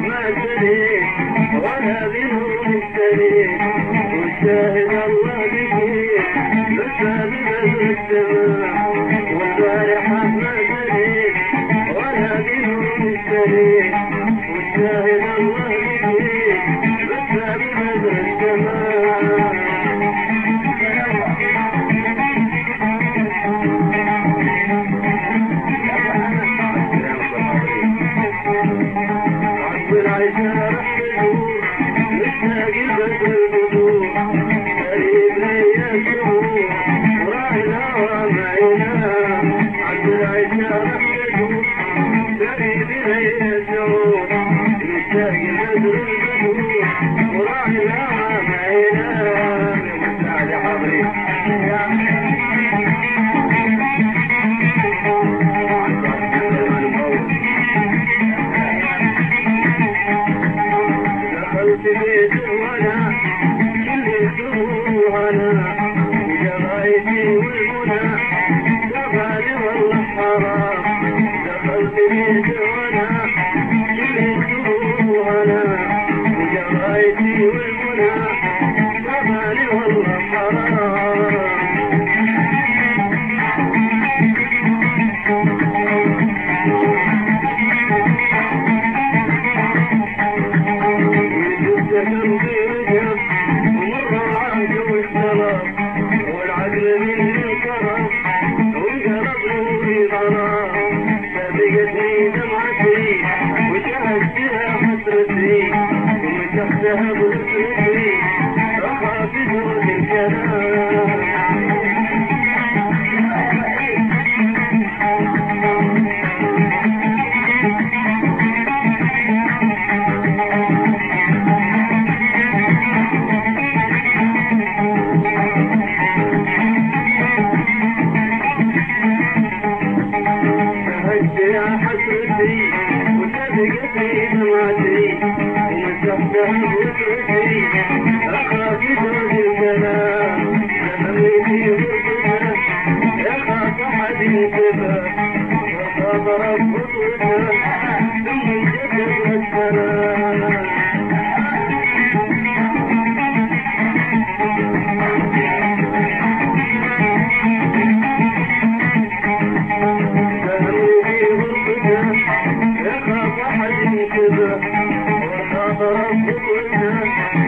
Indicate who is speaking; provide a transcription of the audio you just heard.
Speaker 1: ما شريك ولا بنور الشريك والشاهد الله بكير بسبب السماء والبارحة ما شريك ولا بنور الشريك والشاهد الله بكير بسبب السماء العشاء حلو مشتاق البدر البدور قريب ليا الشهور وراعي الهوى معينا عبد العشاء حلو قريب ليا الشهور مشتاق البدر البدور وراعي الهوى معينا مساعد حضري بيت الولا كل سروهنا وجرايتي والمنى جبالي والله حرام دخلت بيت الولا كل سروهنا وجرايتي والمنى جبالي والله حرام والعقل من الكرم وانقلب نوري ظلام سبقتني دمعتي وشهدتها حسرتي ومسحتها بذكرتي اخاف جرد الكلام حسرتي وسبقتني دمعتي ومسحتها بذكرتي اخاف جرد الكلام لميتي غربتها يخاف احد ينتبه وخاف رب خطوته ثم الجسد والسلام يخاف احد ينتبه وخاف رب خطوته